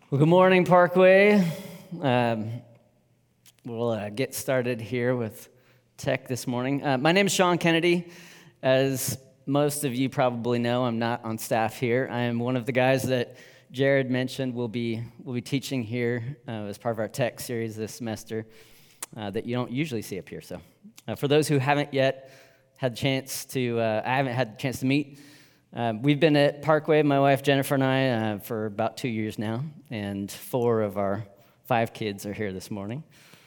Well, good morning, Parkway. We'll get started here with tech this morning. My name is Sean Kennedy. As most of you probably know, I'm not on staff here. I am one of the guys that Jared mentioned will be teaching here as part of our tech series this semester that you don't usually see up here. So, for those who haven't yet had the chance to, I haven't had the chance to meet. We've been at Parkway, my wife Jennifer and I, for about 2 years now, and 4 of our 5 kids are here this morning.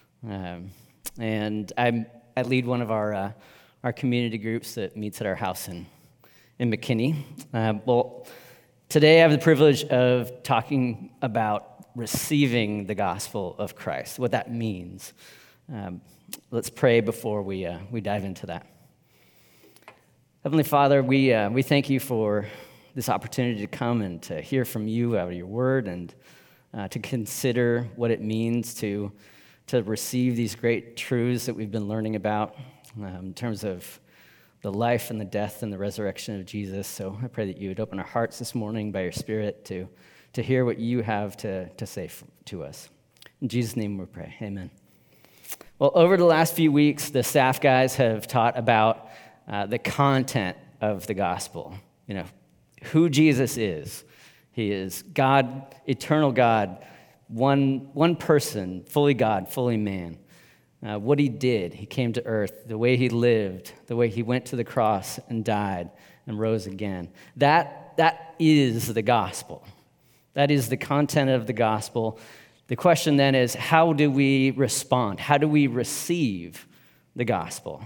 And I lead one of our community groups that meets at our house in McKinney. Well, today I have the privilege of talking about receiving the gospel of Christ, what that means. Let's pray before we dive into that. Heavenly Father, we thank you for this opportunity to come and to hear from you out of your word and to consider what it means to receive these great truths that we've been learning about in terms of the life and the death and the resurrection of Jesus. So I pray that you would open our hearts this morning by your Spirit to hear what you have to say to us. In Jesus' name we pray, amen. Well, over the last few weeks, the staff guys have taught about the content of the gospel, who Jesus is. He is God, eternal God, one person, fully God, fully man. What he did, he came to earth, the way he lived, the way he went to the cross and died and rose again. That is the gospel. That is the content of the gospel. The question then is, how do we respond? How do we receive the gospel?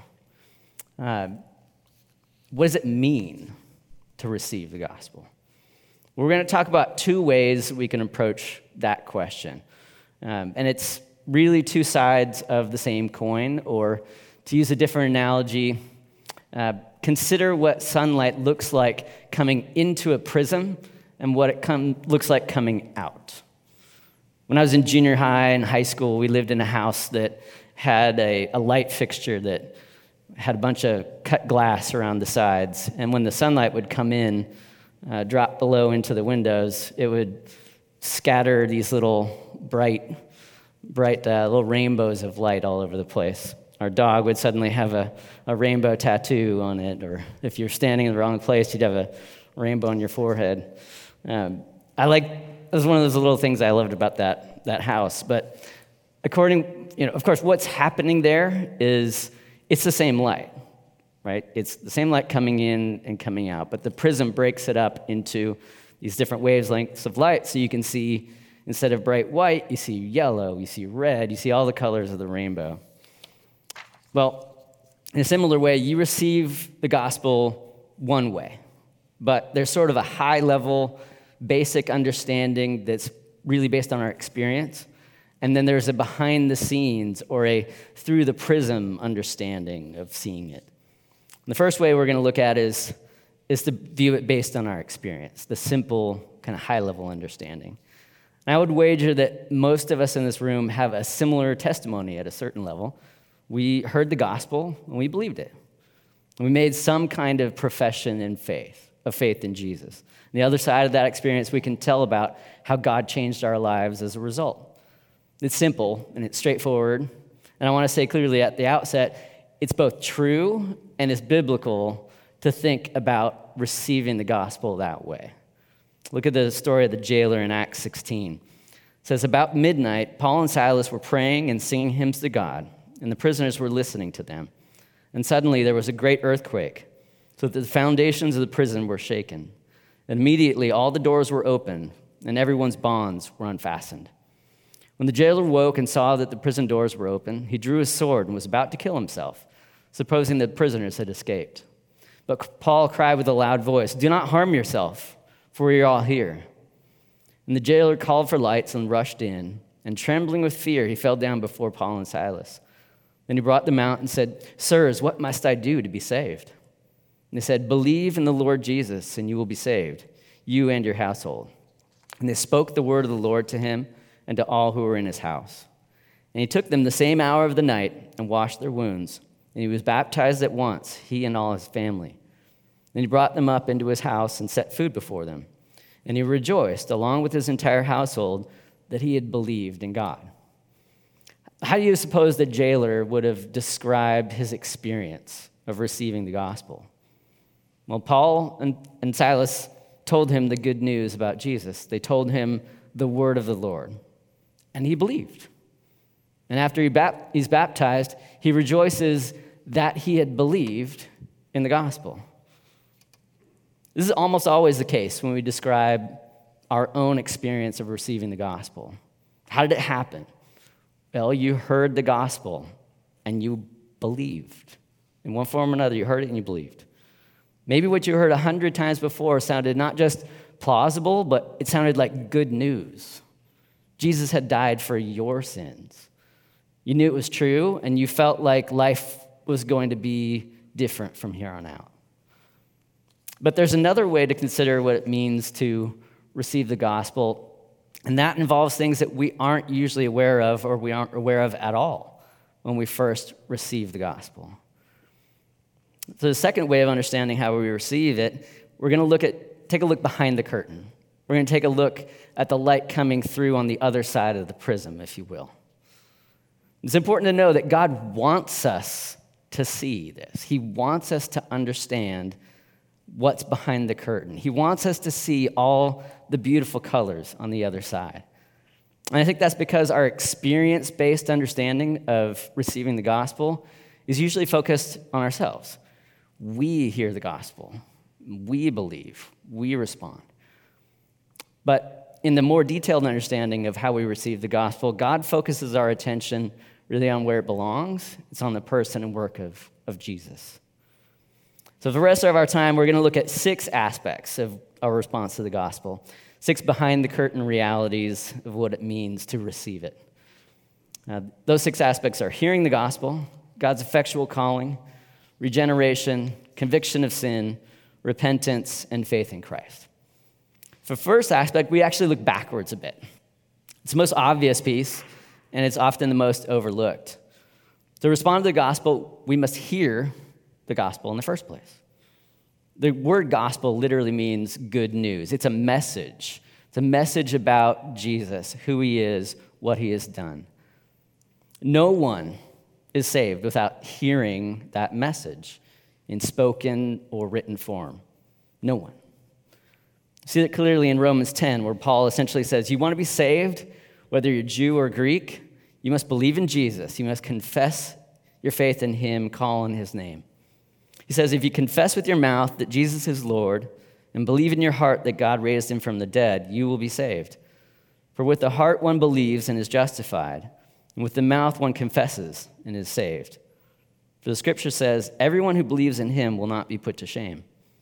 What does it mean to receive the gospel? We're going to talk about 2 ways we can approach that question. And it's really 2 sides of the same coin, or to use a different analogy, consider what sunlight looks like coming into a prism and what it looks like coming out. When I was in junior high and high school, we lived in a house that had a light fixture that had a bunch of cut glass around the sides, and when the sunlight would come in, drop below into the windows, it would scatter these little bright little rainbows of light all over the place. Our dog would suddenly have a rainbow tattoo on it, or if you're standing in the wrong place, you'd have a rainbow on your forehead. It was one of those little things I loved about that house. But of course, what's happening there is it's the same light, right? It's the same light coming in and coming out, but the prism breaks it up into these different wavelengths of light, so you can see, instead of bright white, you see yellow, you see red, you see all the colors of the rainbow. Well, in a similar way, you receive the gospel one way, but there's sort of a high-level, basic understanding that's really based on our experience. And then there's a behind-the-scenes or a through-the-prism understanding of seeing it. And the first way we're going to look at is to view it based on our experience, the simple, kind of high-level understanding. And I would wager that most of us in this room have a similar testimony at a certain level. We heard the gospel, and we believed it. And we made some kind of profession of faith in Jesus. On the other side of that experience, we can tell about how God changed our lives as a result. It's simple and it's straightforward. And I want to say clearly at the outset, it's both true and it's biblical to think about receiving the gospel that way. Look at the story of the jailer in Acts 16. It says, about midnight, Paul and Silas were praying and singing hymns to God, and the prisoners were listening to them. And suddenly there was a great earthquake, so that the foundations of the prison were shaken. And immediately all the doors were opened, and everyone's bonds were unfastened. When the jailer woke and saw that the prison doors were open, he drew his sword and was about to kill himself, supposing that the prisoners had escaped. But Paul cried with a loud voice, "Do not harm yourself, for we are all here." And the jailer called for lights and rushed in, and trembling with fear, he fell down before Paul and Silas. Then he brought them out and said, "Sirs, what must I do to be saved?" And they said, "Believe in the Lord Jesus, and you will be saved, you and your household." And they spoke the word of the Lord to him and to all who were in his house. And he took them the same hour of the night and washed their wounds. And he was baptized at once, he and all his family. Then he brought them up into his house and set food before them. And he rejoiced, along with his entire household, that he had believed in God. How do you suppose the jailer would have described his experience of receiving the gospel? Well, Paul and Silas told him the good news about Jesus. They told him the word of the Lord, and he believed. And after he's baptized, he rejoices that he had believed in the gospel. This is almost always the case when we describe our own experience of receiving the gospel. How did it happen? Well, you heard the gospel and you believed. In one form or another, you heard it and you believed. Maybe what you heard 100 times before sounded not just plausible, but it sounded like good news. Jesus had died for your sins. You knew it was true, and you felt like life was going to be different from here on out. But there's another way to consider what it means to receive the gospel, and that involves things that we aren't usually aware of or we aren't aware of at all when we first receive the gospel. So the second way of understanding how we receive it, we're going to take a look behind the curtain. We're going to take a look at the light coming through on the other side of the prism, if you will. It's important to know that God wants us to see this. He wants us to understand what's behind the curtain. He wants us to see all the beautiful colors on the other side. And I think that's because our experience-based understanding of receiving the gospel is usually focused on ourselves. We hear the gospel. We believe. We respond. But in the more detailed understanding of how we receive the gospel, God focuses our attention really on where it belongs. It's on the person and work of Jesus. So for the rest of our time, we're going to look at 6 aspects of our response to the gospel, 6 behind-the-curtain realities of what it means to receive it. Those 6 aspects are hearing the gospel, God's effectual calling, regeneration, conviction of sin, repentance, and faith in Christ. For the first aspect, we actually look backwards a bit. It's the most obvious piece, and it's often the most overlooked. To respond to the gospel, we must hear the gospel in the first place. The word gospel literally means good news. It's a message. It's a message about Jesus, who he is, what he has done. No one is saved without hearing that message in spoken or written form. No one. See that clearly in Romans 10, where Paul essentially says, you want to be saved, whether you're Jew or Greek, you must believe in Jesus. You must confess your faith in him, call on his name. He says, if you confess with your mouth that Jesus is Lord and believe in your heart that God raised him from the dead, you will be saved. For with the heart one believes and is justified, and with the mouth one confesses and is saved. For the scripture says, everyone who believes in him will not be put to shame.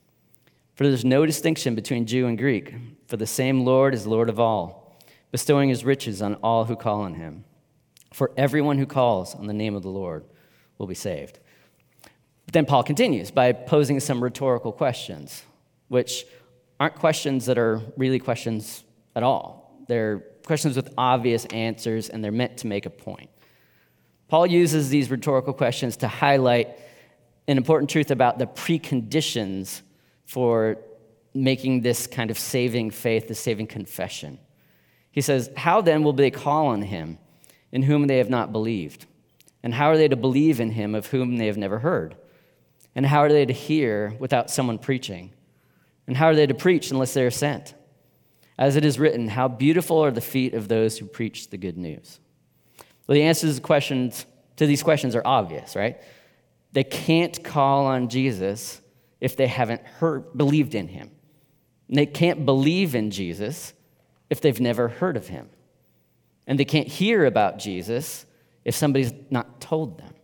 For there's no distinction between Jew and Greek, for the same Lord is Lord of all, bestowing his riches on all who call on him. For everyone who calls on the name of the Lord will be saved. But then Paul continues by posing some rhetorical questions, which aren't questions that are really questions at all. They're questions with obvious answers, and they're meant to make a point. Paul uses these rhetorical questions to highlight an important truth about the preconditions for making this kind of saving faith, the saving confession. He says, how then will they call on him in whom they have not believed? And how are they to believe in him of whom they have never heard? And how are they to hear without someone preaching? And how are they to preach unless they are sent? As it is written, how beautiful are the feet of those who preach the good news. Well, the answers to these questions are obvious, right? They can't call on Jesus if they haven't believed in him. And they can't believe in Jesus if they've never heard of him. And they can't hear about Jesus if somebody's not told them.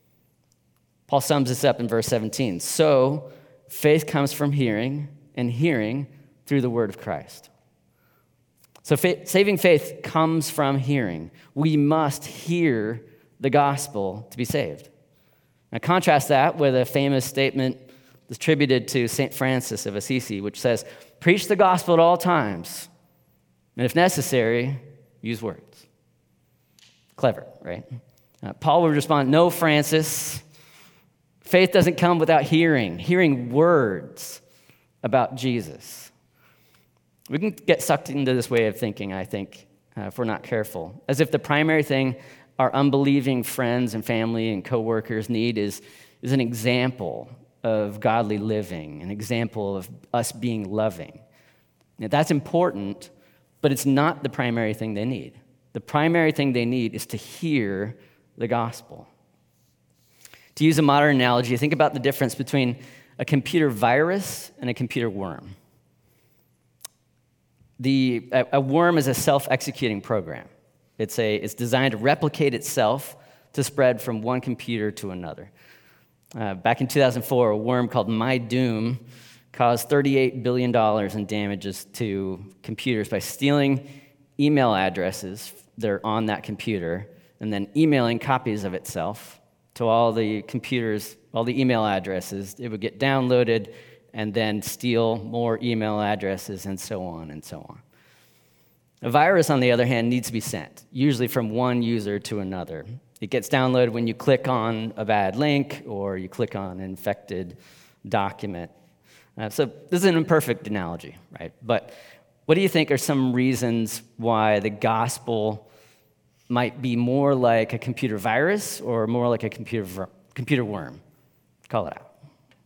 Paul sums this up in verse 17. So, faith comes from hearing, and hearing through the word of Christ. So saving faith comes from hearing. We must hear the gospel to be saved. Now contrast that with a famous statement attributed to St. Francis of Assisi, which says, preach the gospel at all times, and if necessary, use words. Clever, right? Paul would respond, no, Francis, faith doesn't come without hearing words about Jesus. We can get sucked into this way of thinking, I think, if we're not careful, as if the primary thing our unbelieving friends and family and coworkers need is an example of godly living, an example of us being loving. Now, that's important, but it's not the primary thing they need. The primary thing they need is to hear the gospel. To use a modern analogy, think about the difference between a computer virus and a computer worm. A worm is a self-executing program. It's designed to replicate itself to spread from one computer to another. Back in 2004, a worm called MyDoom caused $38 billion in damages to computers by stealing email addresses that are on that computer and then emailing copies of itself to all the computers, all the email addresses. It would get downloaded and then steal more email addresses and so on and so on. A virus, on the other hand, needs to be sent, usually from one user to another. It gets downloaded when you click on a bad link or you click on an infected document. So this is an imperfect analogy, right? But what do you think are some reasons why the gospel might be more like a computer virus or more like a computer worm? Call it out.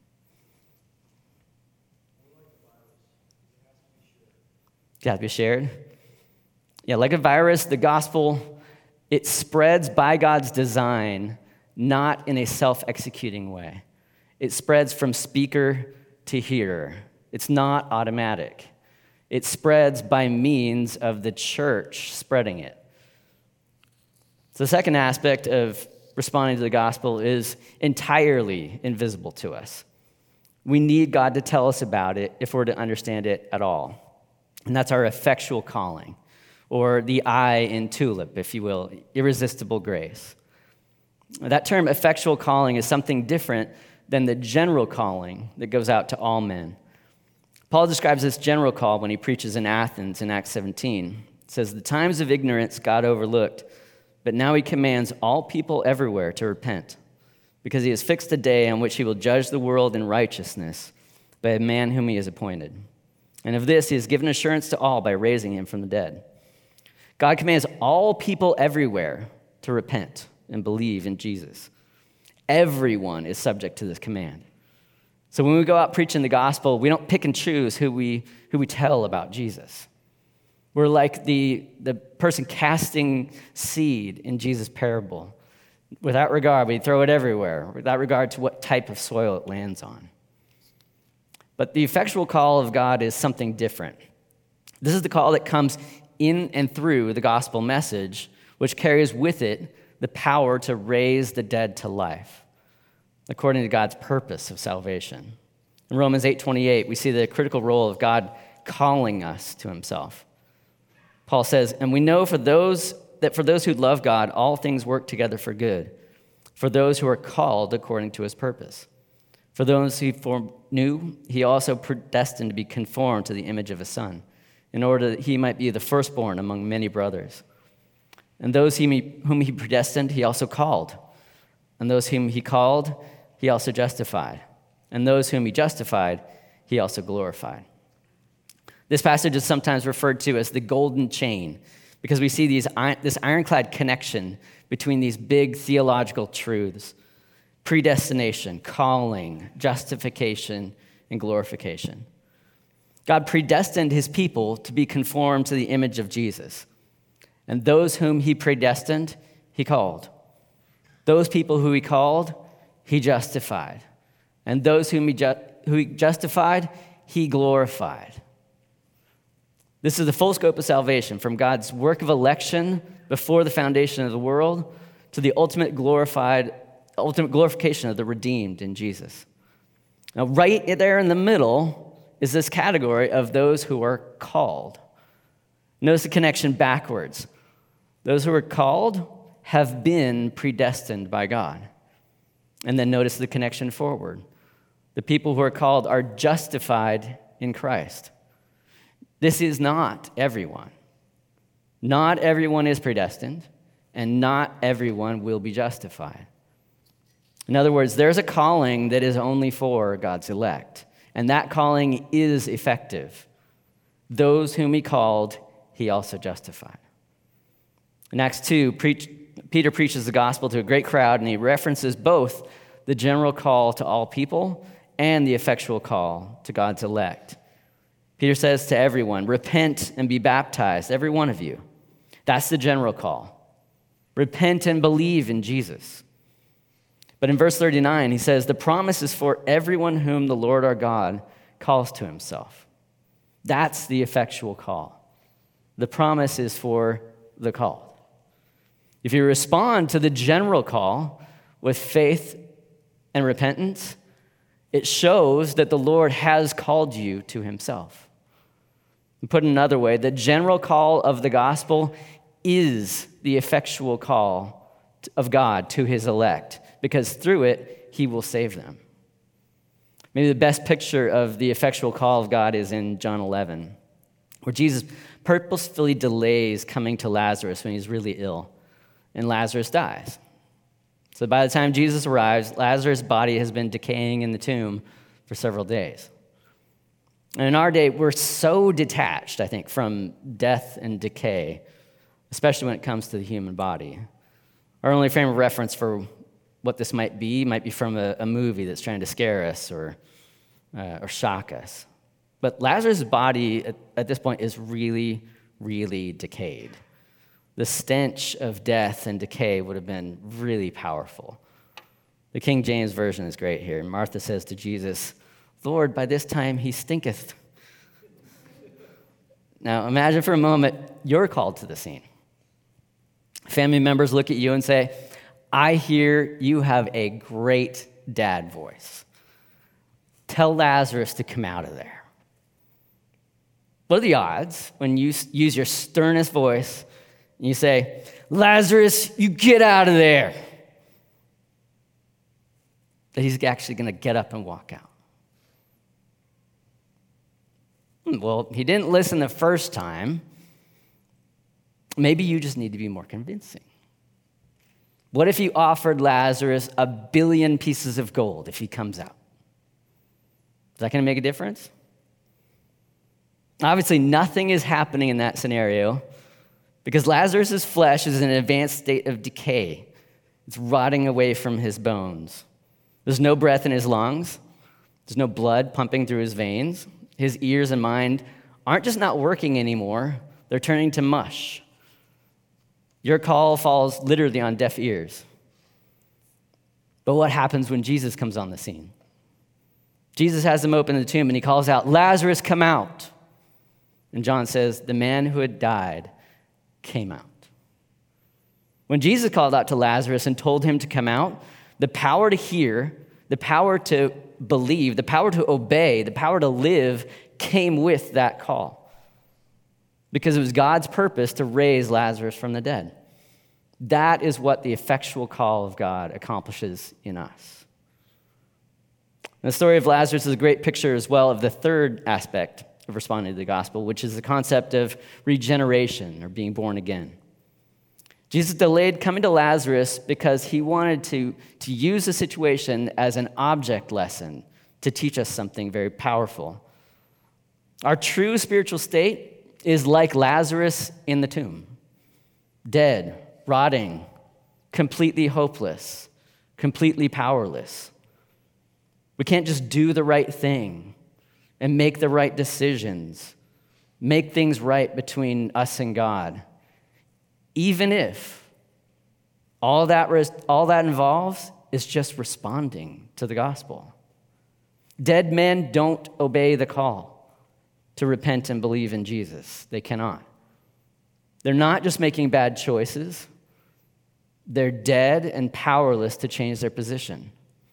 It has to be shared. Yeah, like a virus, the gospel, it spreads by God's design, not in a self-executing way. It spreads from speaker to hearer. It's not automatic. It spreads by means of the church spreading it. So the second aspect of responding to the gospel is entirely invisible to us. We need God to tell us about it if we're to understand it at all. And that's our effectual calling, or the I in TULIP, if you will, irresistible grace. That term, effectual calling, is something different than the general calling that goes out to all men. Paul describes this general call when he preaches in Athens in Acts 17. It says, "The times of ignorance God overlooked, but now he commands all people everywhere to repent, because he has fixed a day on which he will judge the world in righteousness by a man whom he has appointed. And of this he has given assurance to all by raising him from the dead." God commands all people everywhere to repent and believe in Jesus. Everyone is subject to this command. So when we go out preaching the gospel, we don't pick and choose who we tell about Jesus. We're like the person casting seed in Jesus' parable. Without regard, we throw it everywhere, without regard to what type of soil it lands on. But the effectual call of God is something different. This is the call that comes in and through the gospel message, which carries with it the power to raise the dead to life, according to God's purpose of salvation. In Romans 8:28, we see the critical role of God calling us to himself. Paul says, "And we know for those who love God, all things work together for good, for those who are called according to his purpose. For those he foreknew, he also predestined to be conformed to the image of his Son, in order that he might be the firstborn among many brothers. And those whom he predestined, he also called. And those whom he called, he also justified. And those whom he justified, he also glorified." This passage is sometimes referred to as the golden chain, because we see this ironclad connection between these big theological truths: predestination, calling, justification, and glorification. God predestined his people to be conformed to the image of Jesus. And those whom he predestined, he called. Those people who he called, he justified. And those whom he justified, he glorified. This is the full scope of salvation, from God's work of election before the foundation of the world to the ultimate glorification of the redeemed in Jesus. Now, right there in the middle is this category of those who are called. Notice the connection backwards. Those who are called have been predestined by God. And then notice the connection forward. The people who are called are justified in Christ. This is not everyone. Not everyone is predestined, and not everyone will be justified. In other words, there's a calling that is only for God's elect, and that calling is effective. Those whom he called, he also justified. In Acts 2, Peter preaches the gospel to a great crowd, and he references both the general call to all people and the effectual call to God's elect. Peter says to everyone, repent and be baptized, every one of you. That's the general call. Repent and believe in Jesus. But in verse 39, he says, the promise is for everyone whom the Lord our God calls to himself. That's the effectual call. The promise is for the called. If you respond to the general call with faith and repentance, it shows that the Lord has called you to himself. And put another way, the general call of the gospel is the effectual call of God to his elect, because through it, he will save them. Maybe the best picture of the effectual call of God is in John 11, where Jesus purposefully delays coming to Lazarus when he's really ill, and Lazarus dies. So by the time Jesus arrives, Lazarus' body has been decaying in the tomb for several days. And in our day, we're so detached, I think, from death and decay, especially when it comes to the human body. Our only frame of reference for what this might be from a movie that's trying to scare us or shock us. But Lazarus' body at this point is really, really decayed. The stench of death and decay would have been really powerful. The King James Version is great here. Martha says to Jesus, Lord, by this time he stinketh. Now imagine for a moment, you're called to the scene. Family members look at you and say, I hear you have a great dad voice. Tell Lazarus to come out of there. What are the odds when you use your sternest voice and you say, Lazarus, you get out of there, that he's actually going to get up and walk out? Well, he didn't listen the first time. Maybe you just need to be more convincing. What if you offered Lazarus 1 billion pieces of gold if he comes out? Is that going to make a difference? Obviously, nothing is happening in that scenario because Lazarus' flesh is in an advanced state of decay. It's rotting away from his bones. There's no breath in his lungs. There's no blood pumping through his veins. His ears and mind aren't just not working anymore, they're turning to mush. Your call falls literally on deaf ears. But what happens when Jesus comes on the scene? Jesus has them open the tomb and he calls out, Lazarus, come out. And John says, the man who had died came out. When Jesus called out to Lazarus and told him to come out, the power to hear, the power to believe, the power to obey, the power to live came with that call. Because it was God's purpose to raise Lazarus from the dead. That is what the effectual call of God accomplishes in us. And the story of Lazarus is a great picture as well of the third aspect of responding to the gospel, which is the concept of regeneration or being born again. Jesus delayed coming to Lazarus because he wanted to use the situation as an object lesson to teach us something very powerful. Our true spiritual state is like Lazarus in the tomb, dead, rotting, completely hopeless, completely powerless. We can't just do the right thing and make the right decisions, make things right between us and God, even if all that involves is just responding to the gospel. Dead men don't obey the call to repent and believe in Jesus. They cannot. They're not just making bad choices. They're dead and powerless to change their position.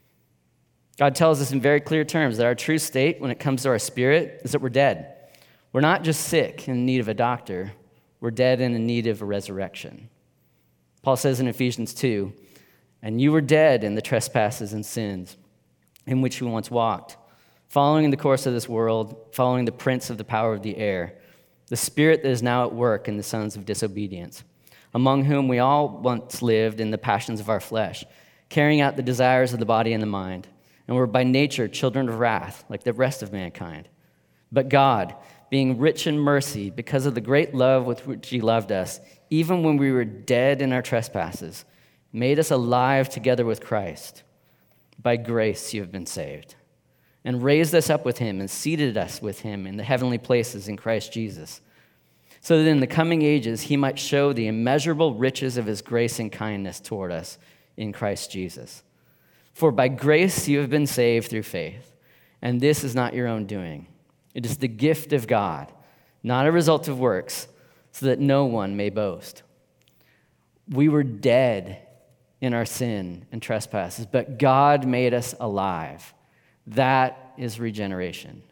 God tells us in very clear terms that our true state when it comes to our spirit is that we're dead. We're not just sick in need of a doctor. We're dead and in need of a resurrection. Paul says in Ephesians 2, and you were dead in the trespasses and sins in which you once walked, following the course of this world, following the prince of the power of the air, the spirit that is now at work in the sons of disobedience, among whom we all once lived in the passions of our flesh, carrying out the desires of the body and the mind, and were by nature children of wrath, like the rest of mankind. But God, being rich in mercy because of the great love with which he loved us, even when we were dead in our trespasses, made us alive together with Christ. By grace you have been saved, and raised us up with him and seated us with him in the heavenly places in Christ Jesus, so that in the coming ages he might show the immeasurable riches of his grace and kindness toward us in Christ Jesus. For by grace you have been saved through faith, and this is not your own doing. It is the gift of God, not a result of works, so that no one may boast. We were dead in our sin and trespasses, but God made us alive. That is regeneration.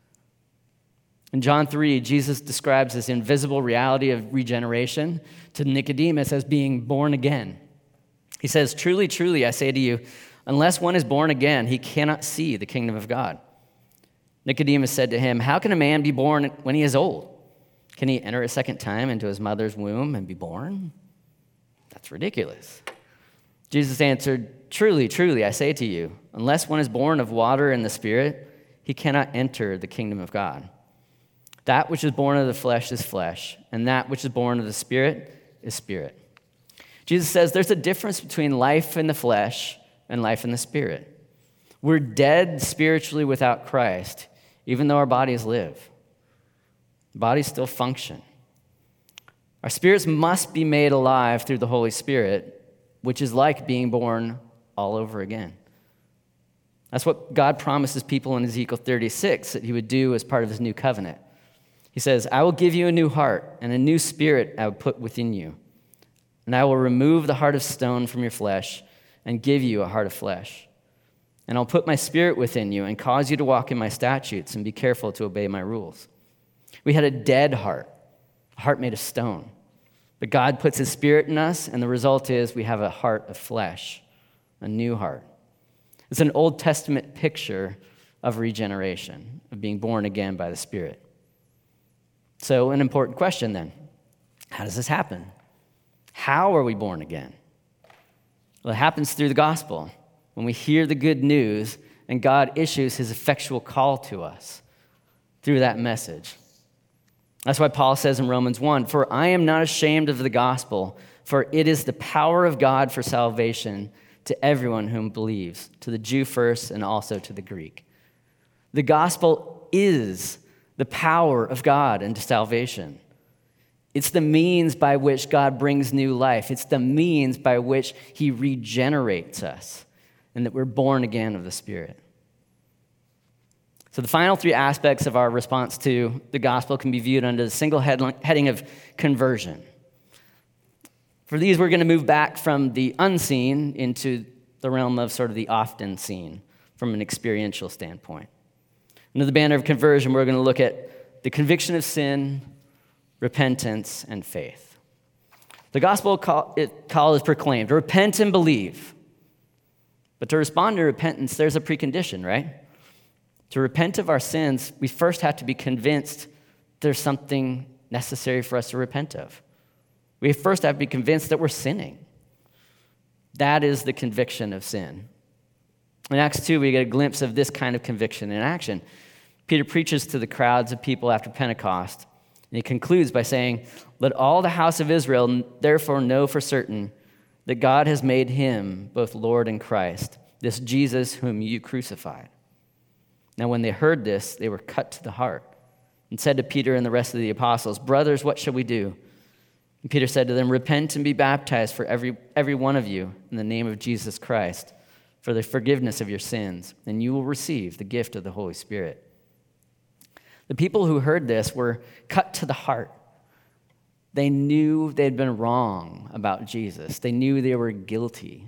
In John 3, Jesus describes this invisible reality of regeneration to Nicodemus as being born again. He says, "Truly, truly, I say to you, unless one is born again, he cannot see the kingdom of God." Nicodemus said to him, "How can a man be born when he is old? Can he enter a second time into his mother's womb and be born? That's ridiculous." Jesus answered, "Truly, truly, I say to you, unless one is born of water and the Spirit, he cannot enter the kingdom of God. That which is born of the flesh is flesh, and that which is born of the Spirit is spirit." Jesus says there's a difference between life in the flesh and life in the Spirit. We're dead spiritually without Christ, even though our bodies live. Bodies still function. Our spirits must be made alive through the Holy Spirit, which is like being born all over again. That's what God promises people in Ezekiel 36 that he would do as part of his new covenant. He says, "I will give you a new heart, and a new spirit I will put within you. And I will remove the heart of stone from your flesh and give you a heart of flesh. And I'll put my spirit within you and cause you to walk in my statutes and be careful to obey my rules." We had a dead heart, a heart made of stone. But God puts his spirit in us, and the result is we have a heart of flesh, a new heart. It's an Old Testament picture of regeneration, of being born again by the Spirit. So an important question then, how does this happen? How are we born again? Well, it happens through the gospel, when we hear the good news and God issues his effectual call to us through that message. That's why Paul says in Romans 1, "For I am not ashamed of the gospel, for it is the power of God for salvation to everyone whom believes, to the Jew first and also to the Greek." The gospel is the power of God into salvation. It's the means by which God brings new life. It's the means by which he regenerates us, and that we're born again of the Spirit. So the final three aspects of our response to the gospel can be viewed under the single heading of conversion. For these, we're going to move back from the unseen into the realm of sort of the often seen from an experiential standpoint. Under the banner of conversion, we're going to look at the conviction of sin, repentance, and faith. The gospel call is proclaimed, repent and believe. But to respond to repentance, there's a precondition, right? To repent of our sins, we first have to be convinced there's something necessary for us to repent of. We first have to be convinced that we're sinning. That is the conviction of sin. In Acts 2, we get a glimpse of this kind of conviction in action. Peter preaches to the crowds of people after Pentecost, and he concludes by saying, "Let all the house of Israel therefore know for certain that God has made him both Lord and Christ, this Jesus whom you crucified." Now when they heard this, they were cut to the heart and said to Peter and the rest of the apostles, "Brothers, what shall we do?" And Peter said to them, "Repent and be baptized for every one of you in the name of Jesus Christ for the forgiveness of your sins, and you will receive the gift of the Holy Spirit." The people who heard this were cut to the heart. They knew they'd been wrong about Jesus. They knew they were guilty.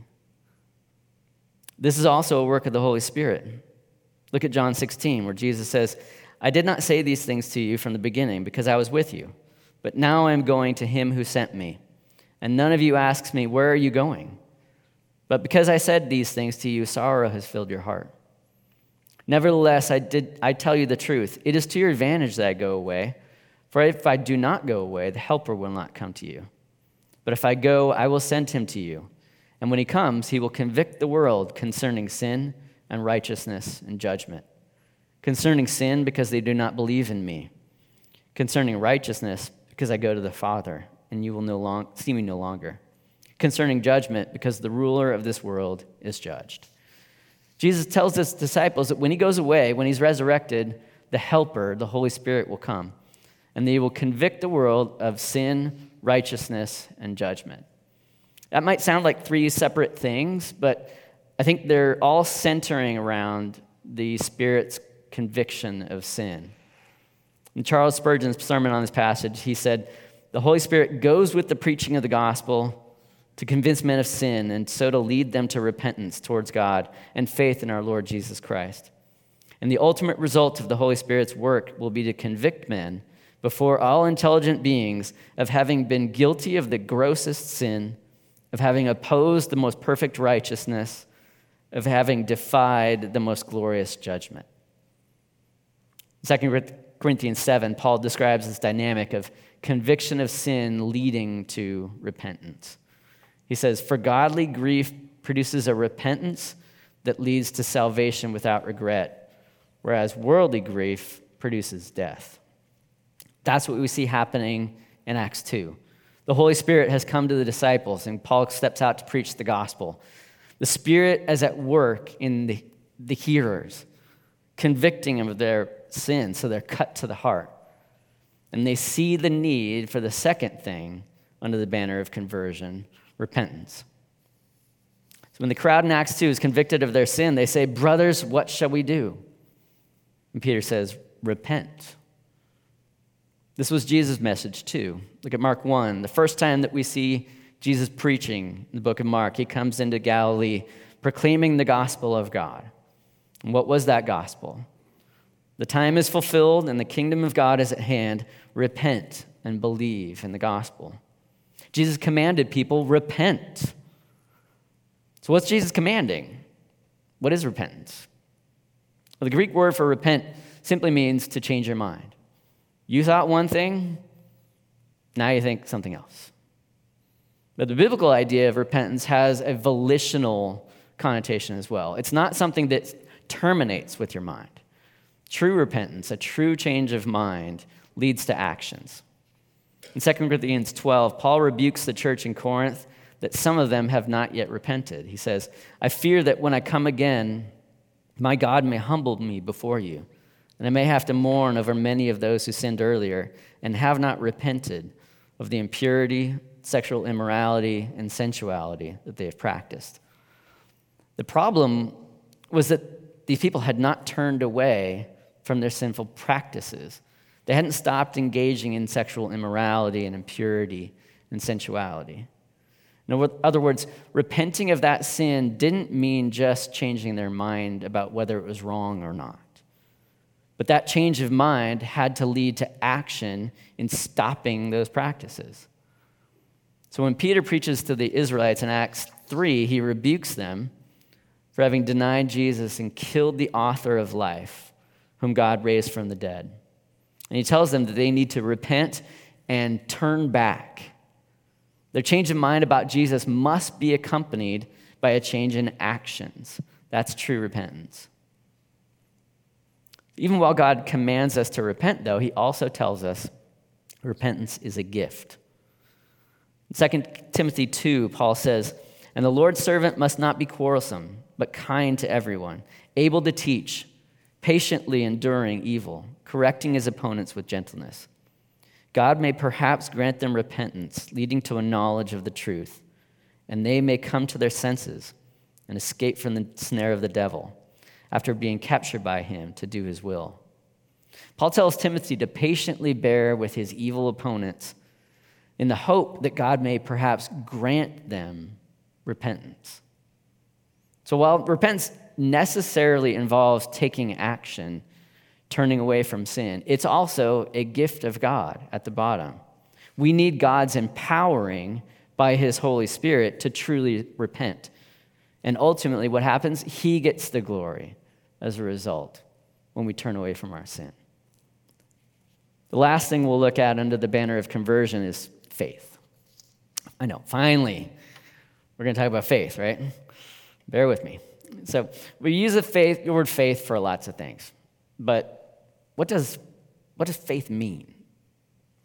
This is also a work of the Holy Spirit. Look at John 16, where Jesus says, "I did not say these things to you from the beginning because I was with you, but now I am going to him who sent me. And none of you asks me, 'Where are you going?' But because I said these things to you, sorrow has filled your heart. Nevertheless, I tell you the truth. It is to your advantage that I go away. For if I do not go away, the Helper will not come to you. But if I go, I will send him to you. And when he comes, he will convict the world concerning sin and righteousness and judgment. Concerning sin, because they do not believe in me. Concerning righteousness, because I go to the Father, and you will see me no longer. Concerning judgment, because the ruler of this world is judged. Jesus tells his disciples that when he goes away, when he's resurrected, the Helper, the Holy Spirit, will come, and they will convict the world of sin, righteousness, and judgment. That might sound like three separate things, but I think they're all centering around the Spirit's conviction of sin. In Charles Spurgeon's sermon on this passage, he said, "The Holy Spirit goes with the preaching of the gospel to convince men of sin and so to lead them to repentance towards God and faith in our Lord Jesus Christ. And the ultimate result of the Holy Spirit's work will be to convict men before all intelligent beings of having been guilty of the grossest sin, of having opposed the most perfect righteousness, of having defied the most glorious judgment." 2 Corinthians 7, Paul describes this dynamic of conviction of sin leading to repentance. He says, "For godly grief produces a repentance that leads to salvation without regret, whereas worldly grief produces death." That's what we see happening in Acts 2. The Holy Spirit has come to the disciples, and Paul steps out to preach the gospel. The Spirit is at work in the hearers, convicting them of their sin, so they're cut to the heart. And they see the need for the second thing under the banner of conversion, repentance. So when the crowd in Acts 2 is convicted of their sin, they say, "Brothers, what shall we do?" And Peter says, "Repent." This was Jesus' message too. Look at Mark 1. The first time that we see Jesus preaching in the book of Mark, he comes into Galilee proclaiming the gospel of God. And what was that gospel? "The time is fulfilled and the kingdom of God is at hand. Repent and believe in the gospel." Jesus commanded people, repent. So what's Jesus commanding? What is repentance? Well, the Greek word for repent simply means to change your mind. You thought one thing, now you think something else. But the biblical idea of repentance has a volitional connotation as well. It's not something that terminates with your mind. True repentance, a true change of mind, leads to actions. In 2 Corinthians 12, Paul rebukes the church in Corinth that some of them have not yet repented. He says, "I fear that when I come again, my God may humble me before you, and I may have to mourn over many of those who sinned earlier and have not repented of the impurity, sexual immorality, and sensuality that they have practiced." The problem was that these people had not turned away from their sinful practices. They hadn't stopped engaging in sexual immorality and impurity and sensuality. In other words, repenting of that sin didn't mean just changing their mind about whether it was wrong or not. But that change of mind had to lead to action in stopping those practices. So when Peter preaches to the Israelites in Acts 3, he rebukes them for having denied Jesus and killed the author of life, whom God raised from the dead. And he tells them that they need to repent and turn back. Their change of mind about Jesus must be accompanied by a change in actions. That's true repentance. Even while God commands us to repent, though, he also tells us repentance is a gift. In 2 Timothy 2, Paul says, "And the Lord's servant must not be quarrelsome, but kind to everyone, able to teach, patiently enduring evil, correcting his opponents with gentleness. God may perhaps grant them repentance, leading to a knowledge of the truth, and they may come to their senses and escape from the snare of the devil, after being captured by him to do his will." Paul tells Timothy to patiently bear with his evil opponents in the hope that God may perhaps grant them repentance. So while repentance necessarily involves taking action, turning away from sin, it's also a gift of God at the bottom. We need God's empowering by his Holy Spirit to truly repent. And ultimately, what happens? He gets the glory as a result when we turn away from our sin. The last thing we'll look at under the banner of conversion is faith. I know, finally, we're going to talk about faith, right? Bear with me. So we use the word faith for lots of things. But what does faith mean?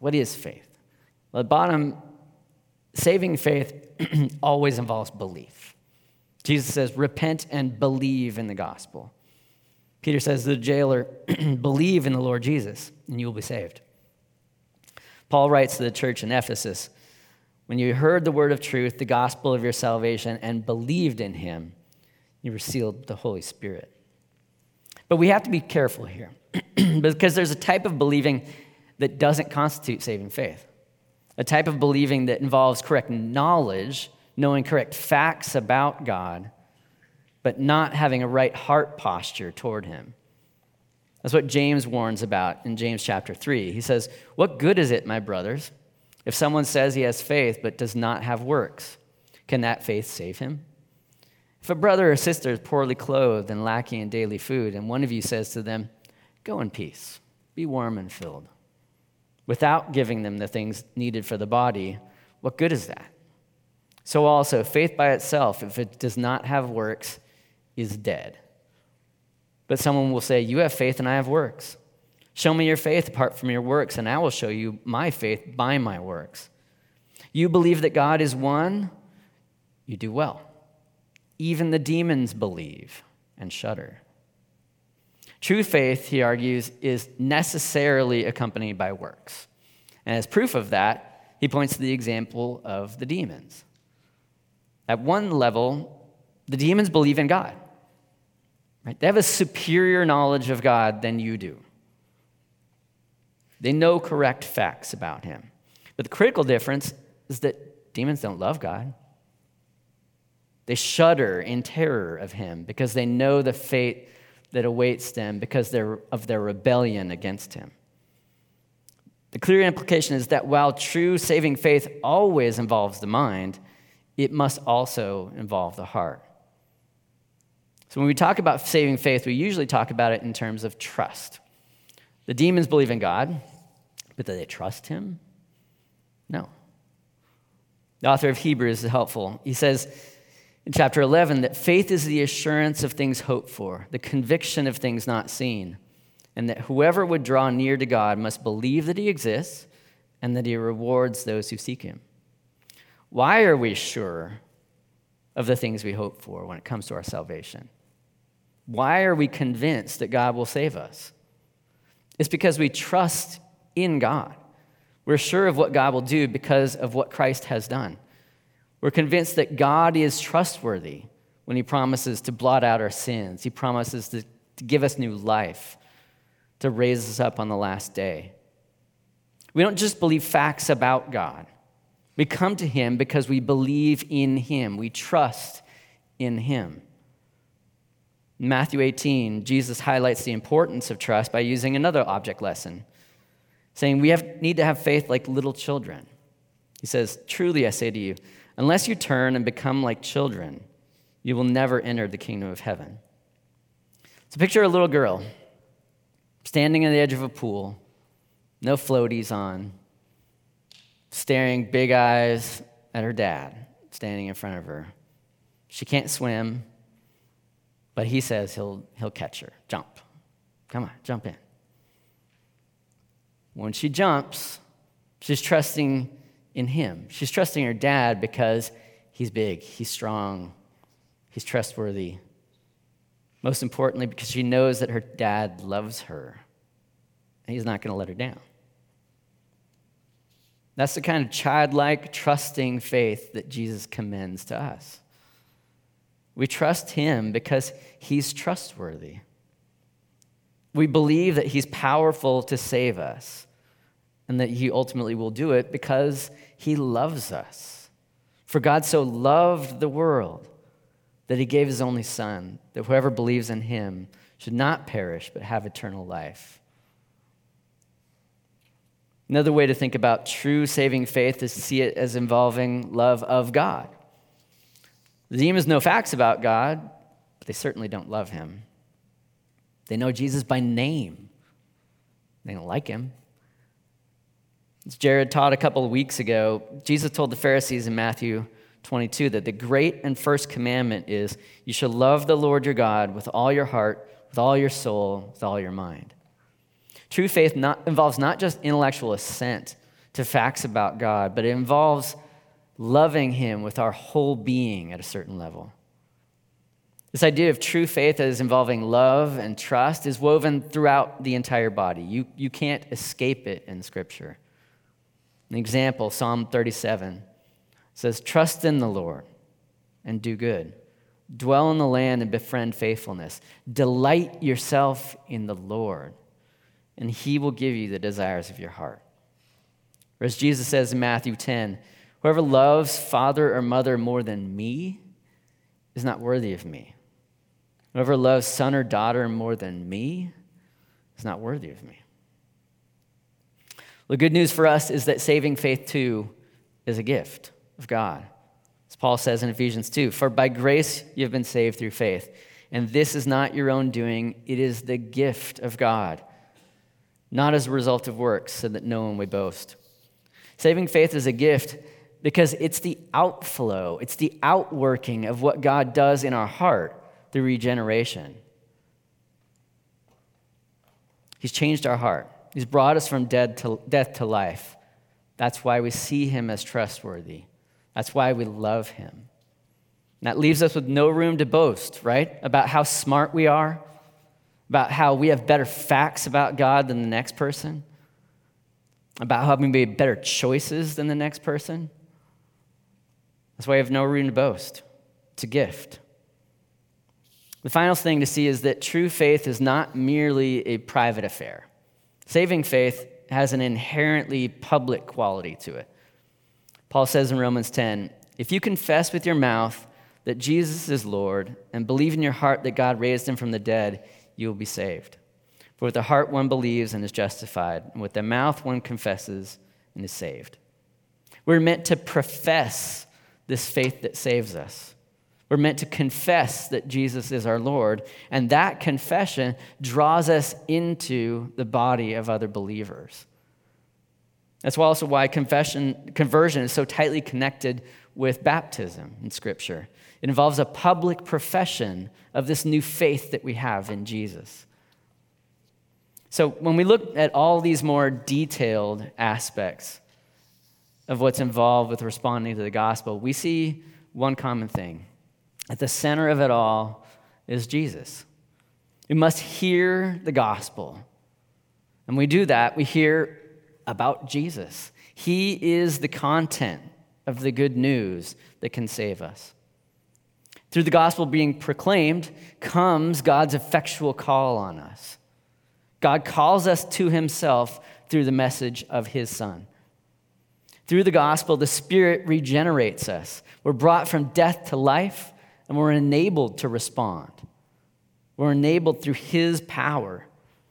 What is faith? Well, at bottom, saving faith always involves belief. Jesus says, repent and believe in the gospel. Peter says to the jailer, believe in the Lord Jesus, and you will be saved. Paul writes to the church in Ephesus, when you heard the word of truth, the gospel of your salvation, and believed in him, you were sealed with the Holy Spirit. But we have to be careful here, because there's a type of believing that doesn't constitute saving faith. A type of believing that involves correct knowledge, knowing correct facts about God, but not having a right heart posture toward him. That's what James warns about in James chapter 3. He says, what good is it, my brothers, if someone says he has faith but does not have works? Can that faith save him? If a brother or sister is poorly clothed and lacking in daily food, and one of you says to them, go in peace, be warm and filled, without giving them the things needed for the body, what good is that? So also, faith by itself, if it does not have works, is dead. But someone will say, you have faith and I have works. Show me your faith apart from your works, and I will show you my faith by my works. You believe that God is one, you do well. Even the demons believe and shudder. True faith, he argues, is necessarily accompanied by works. And as proof of that, he points to the example of the demons. At one level, the demons believe in God. Right? They have a superior knowledge of God than you do. They know correct facts about him. But the critical difference is that demons don't love God. They shudder in terror of him because they know the fate that awaits them because of their rebellion against him. The clear implication is that while true saving faith always involves the mind, it must also involve the heart. So when we talk about saving faith, we usually talk about it in terms of trust. The demons believe in God, but do they trust him? No. The author of Hebrews is helpful. He says in chapter 11 that faith is the assurance of things hoped for, the conviction of things not seen, and that whoever would draw near to God must believe that he exists and that he rewards those who seek him. Why are we sure of the things we hope for when it comes to our salvation? Why are we convinced that God will save us? It's because we trust in God. We're sure of what God will do because of what Christ has done. We're convinced that God is trustworthy when he promises to blot out our sins. He promises to give us new life, to raise us up on the last day. We don't just believe facts about God. We come to him because we believe in him. We trust in him. In Matthew 18, Jesus highlights the importance of trust by using another object lesson, saying we need to have faith like little children. He says, truly I say to you, unless you turn and become like children, you will never enter the kingdom of heaven. So picture a little girl standing on the edge of a pool, no floaties on, staring big eyes at her dad standing in front of her. She can't swim, but he says he'll catch her. Jump. Come on, jump in. When she jumps, she's trusting in him. She's trusting her dad because he's big, he's strong, he's trustworthy. Most importantly, because she knows that her dad loves her and he's not going to let her down. That's the kind of childlike, trusting faith that Jesus commends to us. We trust him because he's trustworthy. We believe that he's powerful to save us and that he ultimately will do it because he loves us. For God so loved the world that he gave his only son, that whoever believes in him should not perish but have eternal life. Another way to think about true saving faith is to see it as involving love of God. The demons know facts about God, but they certainly don't love him. They know Jesus by name. They don't like him. As Jared taught a couple of weeks ago, Jesus told the Pharisees in Matthew 22 that the great and first commandment is you shall love the Lord your God with all your heart, with all your soul, with all your mind. True faith involves not just intellectual assent, to facts about God, but it involves loving him with our whole being at a certain level. This idea of true faith as involving love and trust is woven throughout the entire body. You can't escape it in Scripture. An example, Psalm 37 says, "Trust in the Lord and do good. Dwell in the land and befriend faithfulness. Delight yourself in the Lord, and he will give you the desires of your heart." Or as Jesus says in Matthew 10, "Whoever loves father or mother more than me is not worthy of me. Whoever loves son or daughter more than me is not worthy of me." The good news for us is that saving faith, too, is a gift of God. As Paul says in Ephesians 2, "For by grace you have been saved through faith, and this is not your own doing, it is the gift of God, not as a result of works, so that no one may boast." Saving faith is a gift because it's the outflow, it's the outworking of what God does in our heart through regeneration. He's changed our heart. He's brought us from death to life. That's why we see him as trustworthy. That's why we love him. And that leaves us with no room to boast, right? About how smart we are, about how we have better facts about God than the next person, about how we made better choices than the next person. That's why we have no room to boast. It's a gift. The final thing to see is that true faith is not merely a private affair. Saving faith has an inherently public quality to it. Paul says in Romans 10, "If you confess with your mouth that Jesus is Lord and believe in your heart that God raised him from the dead, you will be saved. For with the heart one believes and is justified, and with the mouth one confesses and is saved." We're meant to profess this faith that saves us. We're meant to confess that Jesus is our Lord, and that confession draws us into the body of other believers. That's also why conversion is so tightly connected with baptism in Scripture. It involves a public profession of this new faith that we have in Jesus. So when we look at all these more detailed aspects of what's involved with responding to the gospel, we see one common thing. At the center of it all is Jesus. We must hear the gospel. And we do that, we hear about Jesus. He is the content of the good news that can save us. Through the gospel being proclaimed comes God's effectual call on us. God calls us to himself through the message of his Son. Through the gospel, the Spirit regenerates us. We're brought from death to life, and we're enabled to respond. We're enabled through his power.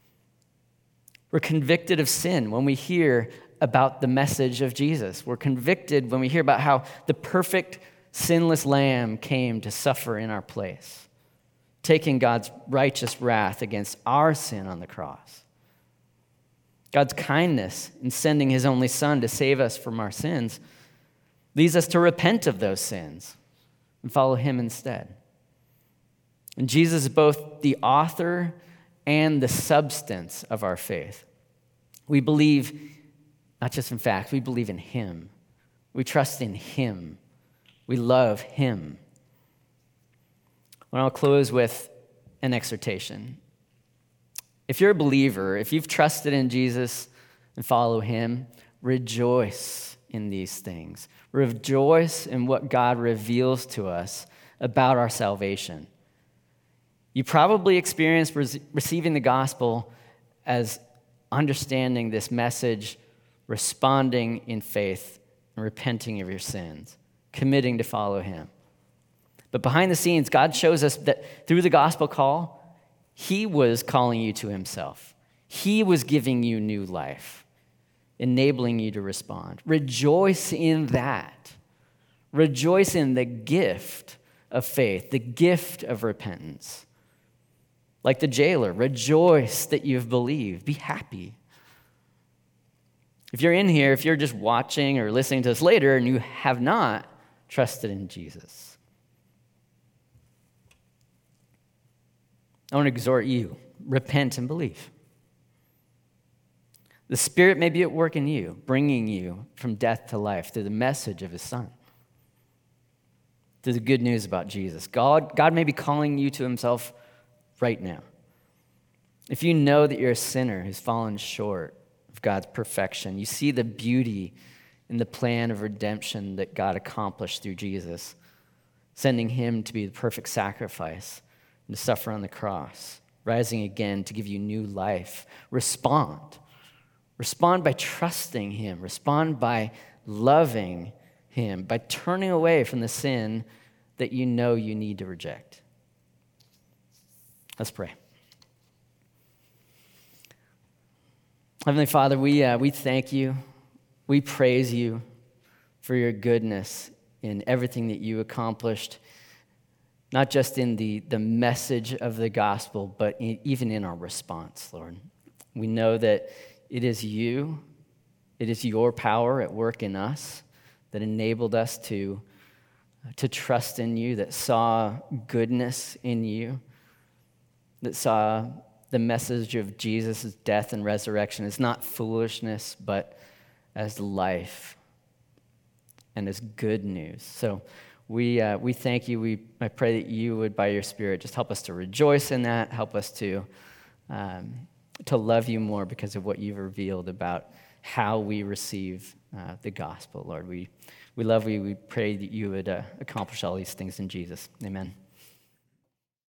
We're convicted of sin when we hear about the message of Jesus. We're convicted when we hear about how the perfect, sinless Lamb came to suffer in our place, taking God's righteous wrath against our sin on the cross. God's kindness in sending his only Son to save us from our sins leads us to repent of those sins and follow him instead. And Jesus is both the author and the substance of our faith. We believe, not just in fact, we believe in him. We trust in him. We love him. Well, I'll close with an exhortation. If you're a believer, if you've trusted in Jesus and follow him, rejoice in these things. Rejoice in what God reveals to us about our salvation. You probably experienced receiving the gospel as understanding this message, responding in faith, and repenting of your sins, committing to follow him. But behind the scenes, God shows us that through the gospel call, he was calling you to himself. He was giving you new life, enabling you to respond. Rejoice in that. Rejoice in the gift of faith, the gift of repentance. Like the jailer, rejoice that you've believed. Be happy. If you're in here, if you're just watching or listening to us later and you have not trusted in Jesus, I want to exhort you, repent and believe. The Spirit may be at work in you, bringing you from death to life through the message of his Son, through the good news about Jesus. God may be calling you to himself right now. If you know that you're a sinner who's fallen short of God's perfection, you see the beauty in the plan of redemption that God accomplished through Jesus, sending him to be the perfect sacrifice and to suffer on the cross, rising again to give you new life. Respond. Respond by trusting him. Respond by loving him, by turning away from the sin that you know you need to reject. Let's pray. Heavenly Father, we thank you. We praise you for your goodness in everything that you accomplished, not just in the message of the gospel, but even in our response, Lord. We know that it is you, it is your power at work in us that enabled us to trust in you, that saw goodness in you, that saw the message of Jesus' death and resurrection as not foolishness, but as life and as good news. So we thank you. I pray that you would, by your Spirit, just help us to rejoice in that, help us to love you more because of what you've revealed about how we receive the gospel, Lord. We love you. We pray that you would accomplish all these things in Jesus. Amen.